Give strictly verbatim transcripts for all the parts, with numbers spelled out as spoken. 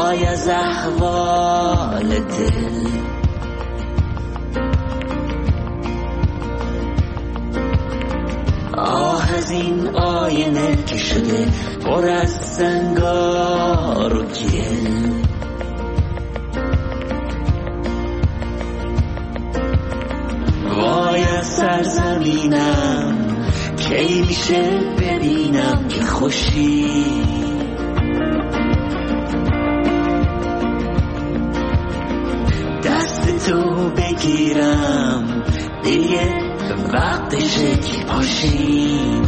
وای از احوال دل. آه از این آینه که شده پر از زنگار و گل. وای از سرزمینم کی میشه ببینم که خوشی. دست تو بگیرم دیگه وقتشه که پاشیم.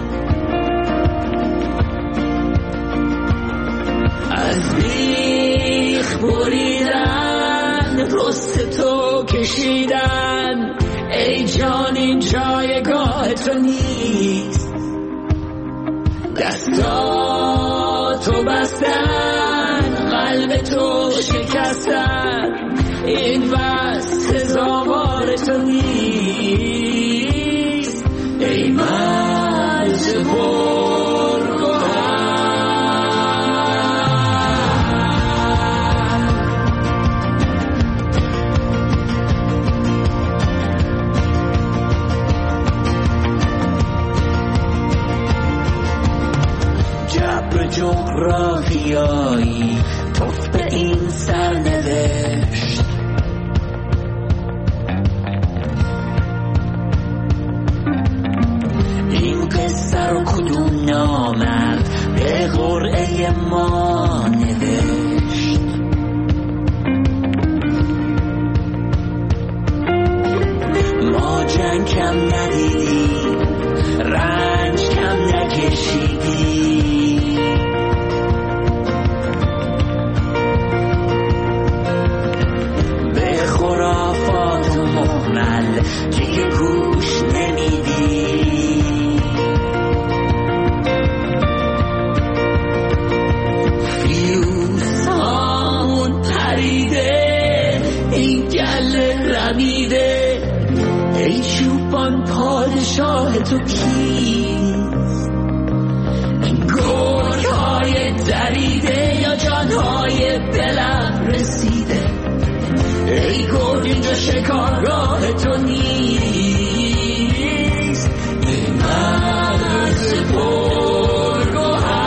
از بیخ بریدن رست تو کشیدن ای جان این جایگاه تو نیست. دستاتو بستن قلب تو شکستن این وصف سزاوار تو نیست. ای مرز پرگوهر جبر جغرافیایی توف به این سرنوشت. این قصه رو کدوم نامرد به قرعه ما نوشت. ما جنگ کم ندیدیم رنج کم نکشیدیم. به خرافات و محمل که گوش نمیدیم. فیوزهامون پریده این گله رمیده. ای چوپان پادشاه تو کیست؟ این گرگ‌های دریده یا جانهای دلم رسیده. ای گرگ اینجا شکارگاه تو نیست. ای مرز پرگوهر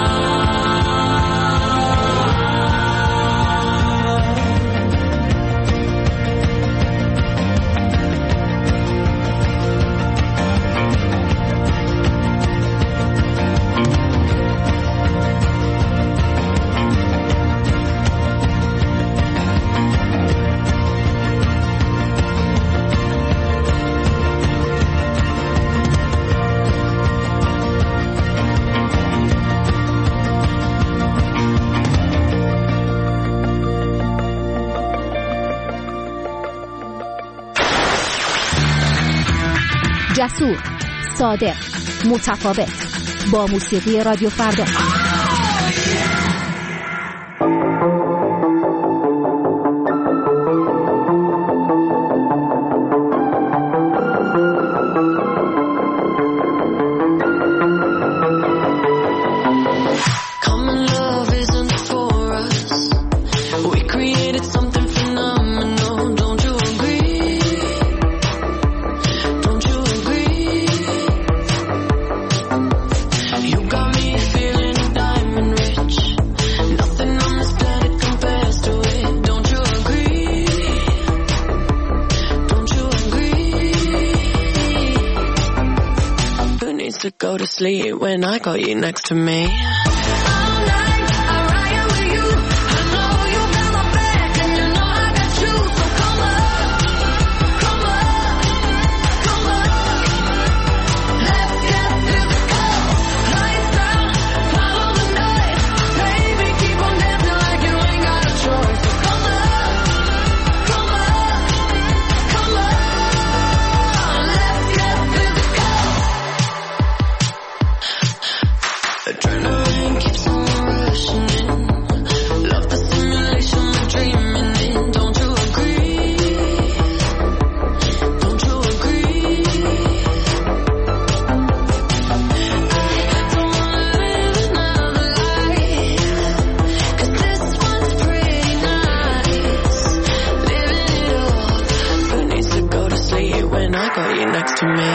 جسور، صادق، متفاوت با موسیقی رادیو فردا. Go to sleep when I got you next to me. Adrenaline I got you next to me.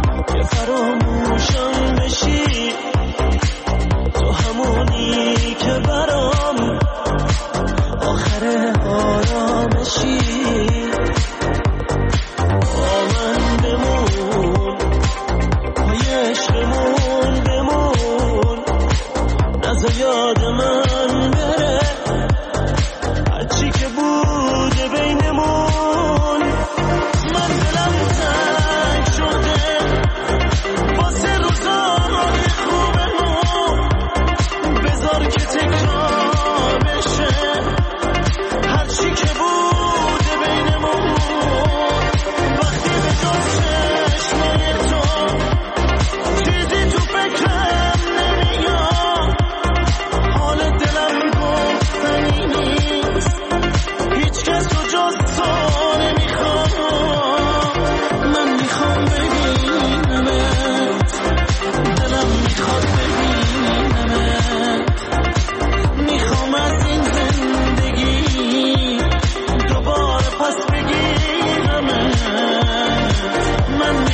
فراموشم بشی تو همونی که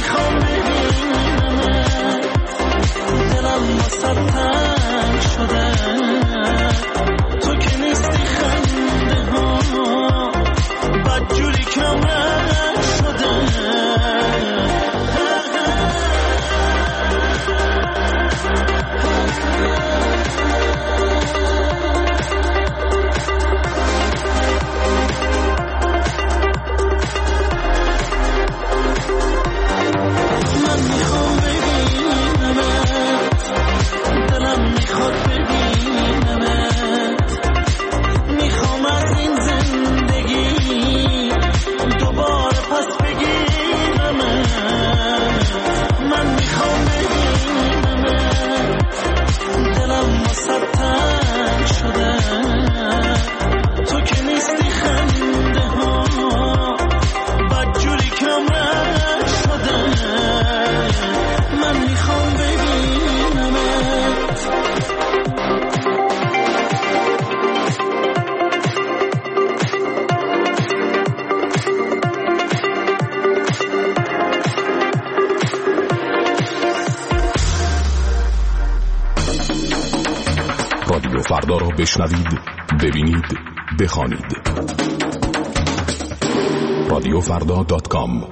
میخوام ببینمت، دلم واسه تنگ شده، تو که نیستی خنده ها بدجوری کم رنگ شده. رادیو فردا را بشنوید، ببینید، بخوانید. رادیو فردا دات کام.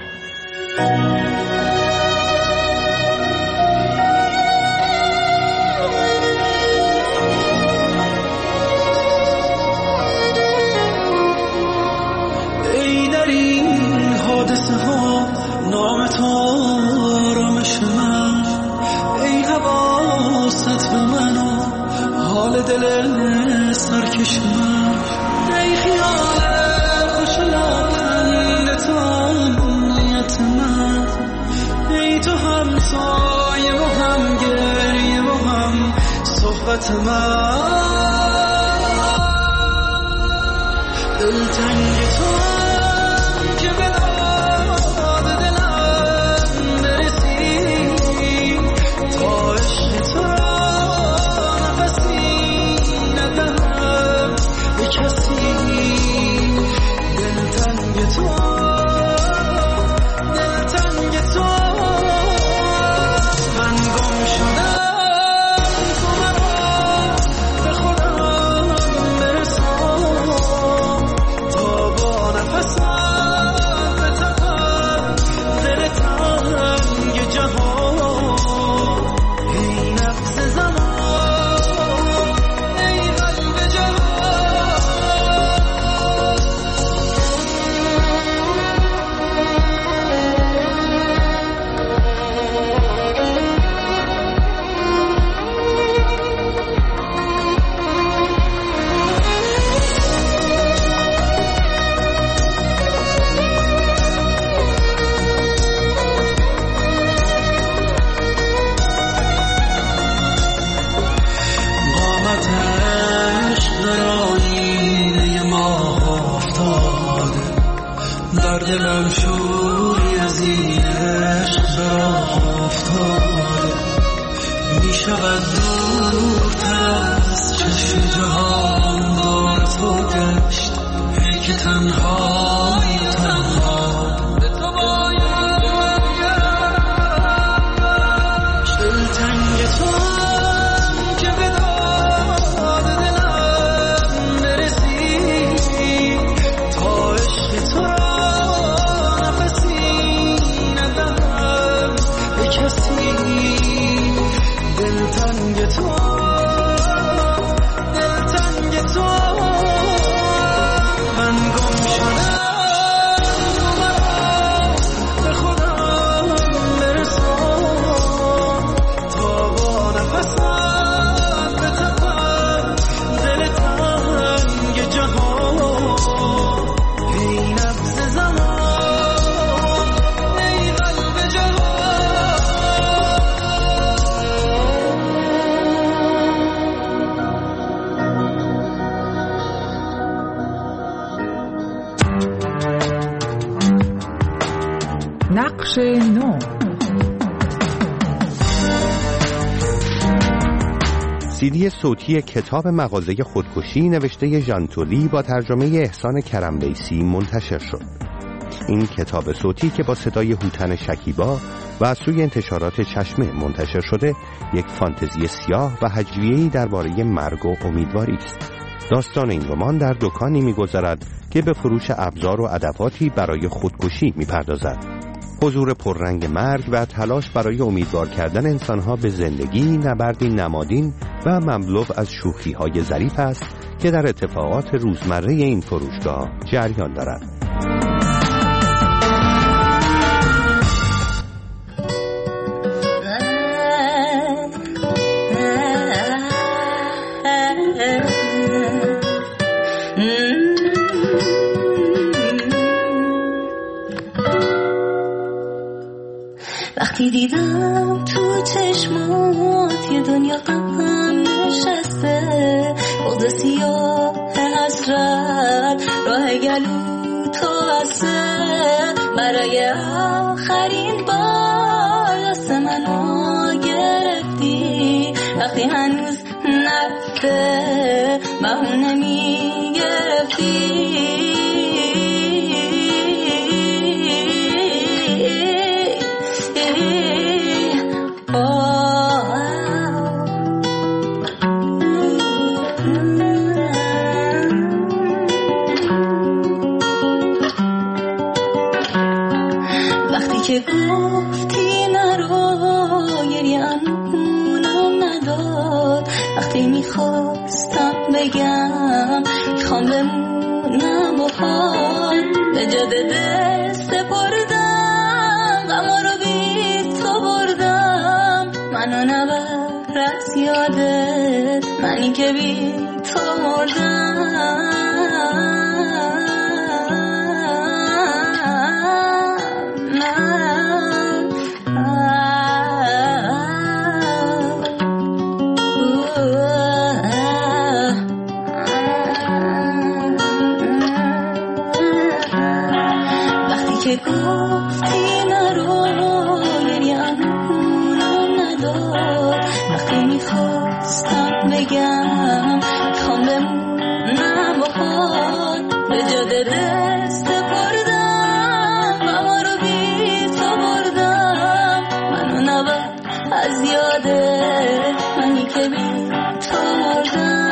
ای در این حادثه ها نام تو آرامش من، ای حواست به منو حال دل سرکش من، ای خیال خوش لبخند تو امنیت من، ای تو هم سایه و هم گریه و هم صحبت من، دلتنگ تو هم که به داد دلم برسی، تا عشق تو کسی، دلتنگ تو، دلتنگ تو، من گم شدم، تو مرا به خودم برسان، تا با نفسم بتپم دل تنگ جهان، ای نفس زمان، ای قلب جهان. دلم شوری از این عشق به راه افتاده، می شود دورتر از چشم جهان دور تو گشت، ای که تنهایی تنها به تو باید گشت، دلتنگ تو که به داد دلم برسی، تا عشق تو دلتنگ تو، دلتنگ تو، من گم شدم، تو مرا به خودم برسان، تا با نفسم بتپم دل تنگ جهان، ای نبض زمان، ای قلب جهان. نقش نو. سیدی صوتی کتاب مغازه خودکشی نوشته ژان تولی با ترجمه احسان کرم‌ویسی منتشر شد. این کتاب صوتی که با صدای هوتن شکیبا و از سوی انتشارات چشمه منتشر شده یک فانتزی سیاه و هجویه‌ای درباره مرگ و امیدواری است. داستان این رمان در دکانی می‌گذرد که به فروش ابزار و ادواتی برای خودکشی می‌پردازد. حضور پررنگ مرگ و تلاش برای امیدوار کردن انسانها به زندگی نبردی نمادین و مملو از شوخی‌های ظریف است که در اتفاقات روزمره این فروشگاه جریان دارد. وقتی دیدم تو چشمات یه دنیا غم نشسته، بغض سیاه حسرت راه گلو تو بسته، برای آخرین بار دست منو گرفتی، وقتی هنوز نرفته بهونه میگرفتی. که گفتی نرو گریه امونم نداد، وقتی میخواستم بگم میخوام بمونم با حال، به جاده دست بردم غما رو بی تو بردم، منو نبر از یادت منی که بی تو مردم. که گفتی نرو گریه امونم نداد، وقتی میخواستم بگم میخوام بمونم با حال، به جاده دست بردم غما رو بی تو بردم، منو نبر از یاده منی که بی تو مردم.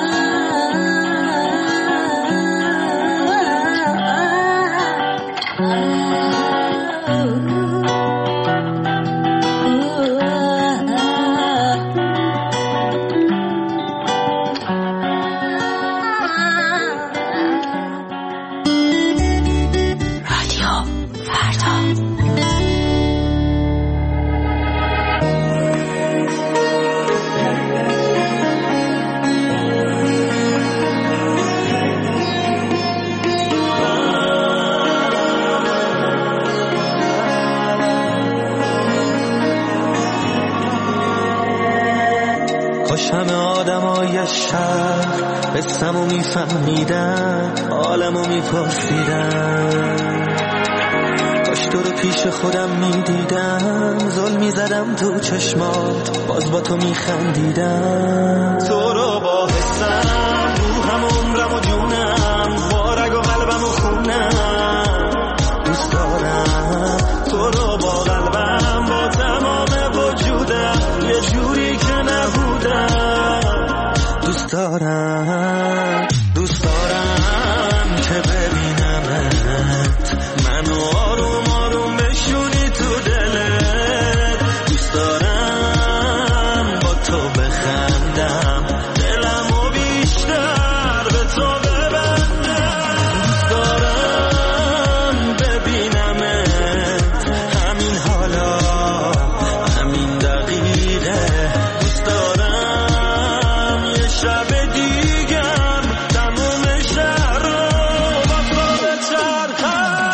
همه آدمای شهر قصه‌مو میفهمیدن، عالمو میپرسیدن، کاش تو رو پیش خودم میدیدم، ظلم میزدم تو چشمات باز با تو میخندیدم، تو رو با حسم روحم عمرم و جونم، با رگ و قلبم و خونم دوست دارم، تو رو با قلبم با تمام وجودم، یه جوری که نبودم دوست دارم، دوست دارم که ببینمت، منو آروم آروم بشونی تو دلت، دوست دارم با تو بخندم، دلمو بیشتر به تو ببندم، دوست دارم ببینمت همین حالا همین دقیقه، دوست دارم یه شب دیگم تموم شهر رو با تو بچرخم.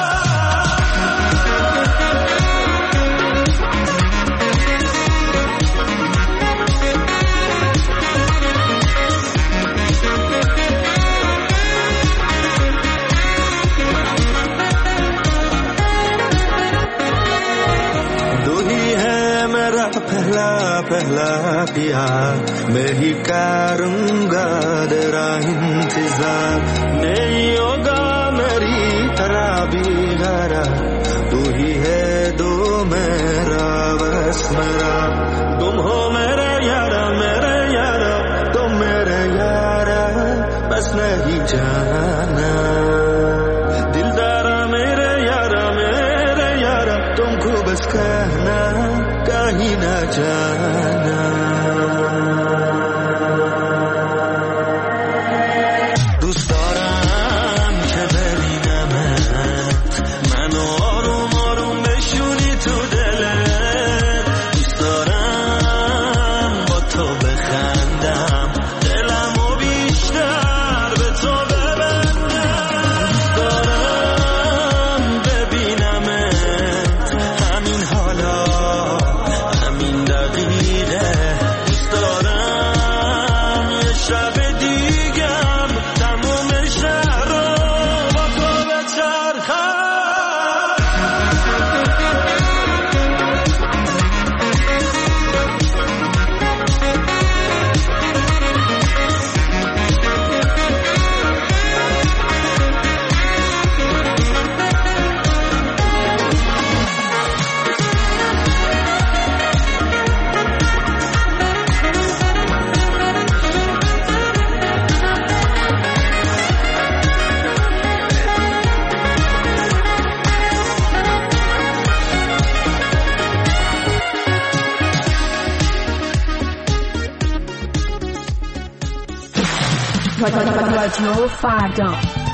दो ही है मेरा पहला पहला प्यार, मैं ही करूँगा तेरा इंतजार, नहीं होगा मेरी तरह भी गरा, तू ही है दो मेरा बस मेरा तुम हो मेरे यारा मेरे यारा तुम मेरे यारा बस नहीं जाना दिलदारा मेरे यारा मेरे यारा तुमको बस कहना कहीं ना जाना دوست دارم که ببینمت منو آروم آروم بشونی تو دلت دوست دارم با تو بخندم دلمو بیشتر به تو ببندم دوست دارم ببینمت همین حالا همین دقیقه دوست دارم یه شب دیگم تموم شهر رو با تو بچرخم رادیو فردا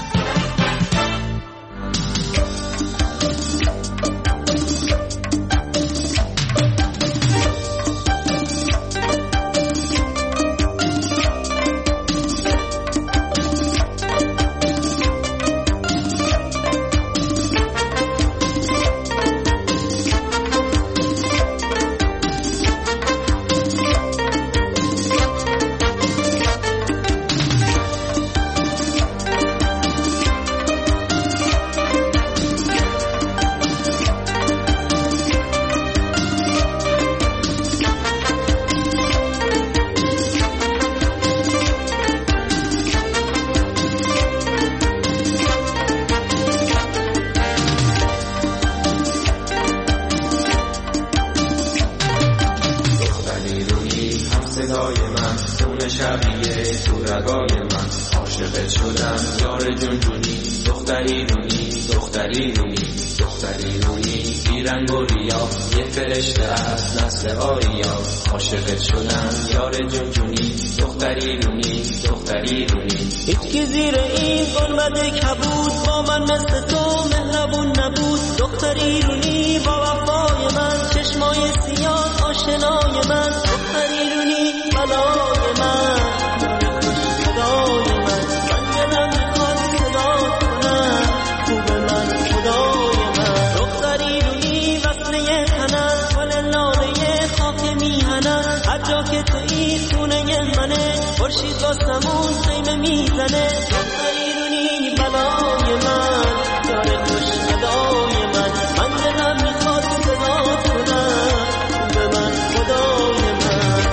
هیچکی زیر این ظلمت کبود با من مثل تو مهربون نبود دختری رونی با وفای من چشمای سیاه آشنای من دختری رونی بلای من صدای من من دلم میخواد صدا کنم خوب من خدای من دختری رونی وصله تنم گل لاله خاک میهنم هر جا که تویی خونه منه خورشید با سمون خیمه میزنه دختری رونی بلای من یار خوش ادای من من دلم میخواد صدا کنم به من خدای من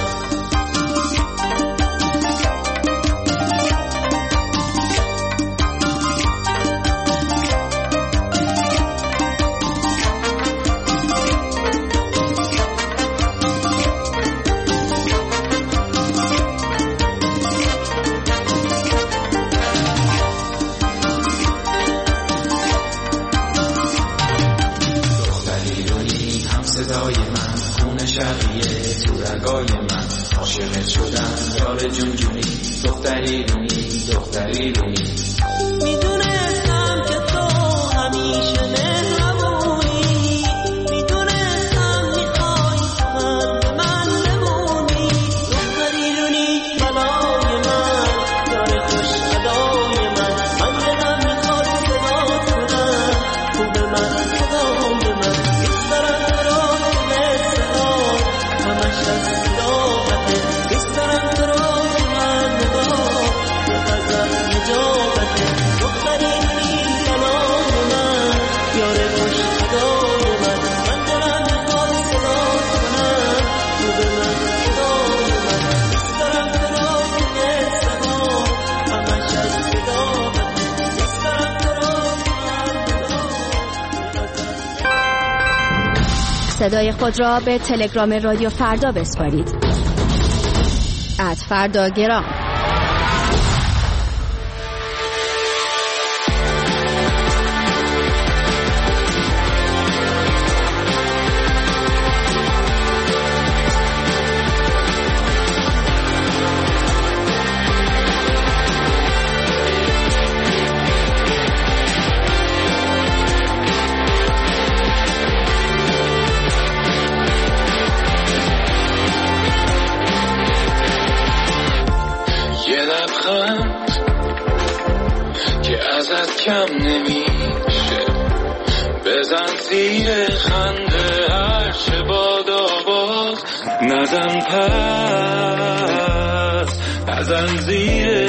صدای من خون شقیه تو رگای من عاشقت شدم یار جون جونی دختری رونی دختری رونی میدونستم که تو همیشه مهربونی میدونستم میخوای من به من بمونی دختری رونی بلای من یار خوش ادای من من دلم میخواد صدا کنم خوب من خدای من دوست دارم تو رو مثل آب همش از صداقته دوست دارم تو رو من نگاه یه غزل نجابته صدای خود را به تلگرام رادیو فردا بسپارید. ات فرداگرام. کم نمیشه بزن زیر خنده هرچه باد آواز نزن پس نزن زیر